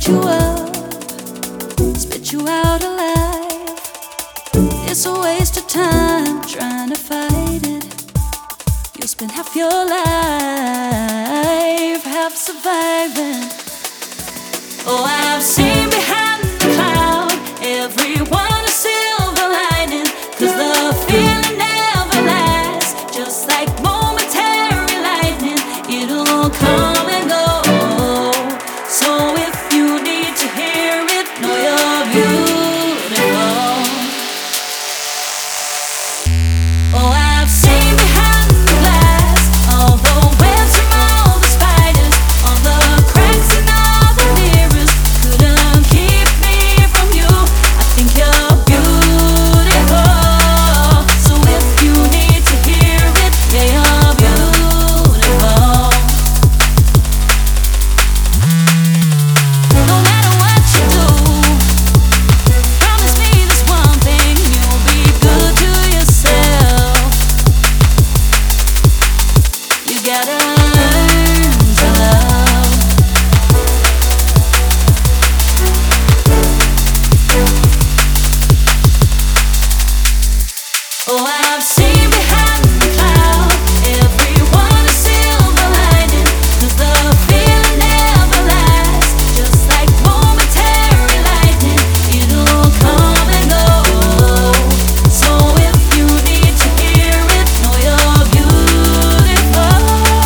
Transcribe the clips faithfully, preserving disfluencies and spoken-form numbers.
eat you up, spit you out alive. It's a waste of time trying to fight it. You'll spend half your life half surviving. Oh, I've seen behind the cloud everyone a silver lining, 'cause the feeling never lasts. Just like momentary lightning, it'll come and go. So if you need to hear it, know you're beautiful. Oh, I've seen behind the glass all the webs from all the spiders, all the cracks in all the mirrors couldn't keep me from you. I think you're beautiful. So if you need to hear it, yeah, you're beautiful. No matter what you do, promise me this one thing: you'll be good to yourself. You gotta learn to love. Oh, I've seen behind the cloud everyone a silver lining, 'cause the feeling never lasts. Just like momentary lightning, it'll come and go. So if you need to hear it, know you're beautiful.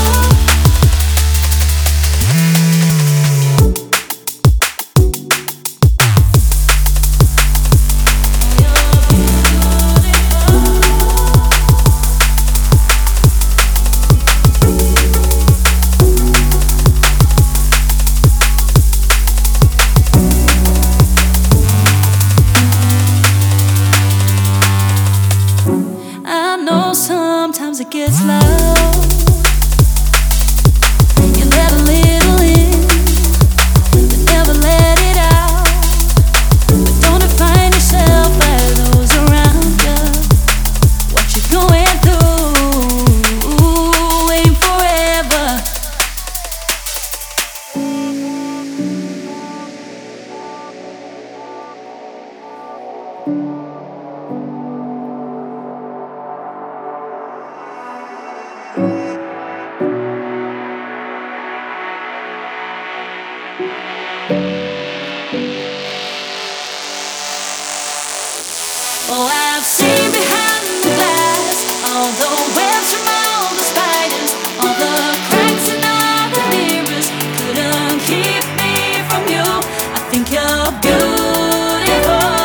I know sometimes it gets loud. You let a little in, but never let it out. But don't define yourself by those around you. What you're going through ain't forever. Oh, I've seen behind the glass all the webs from all the spiders, all the cracks in all the mirrors couldn't keep me from you. I think you're beautiful.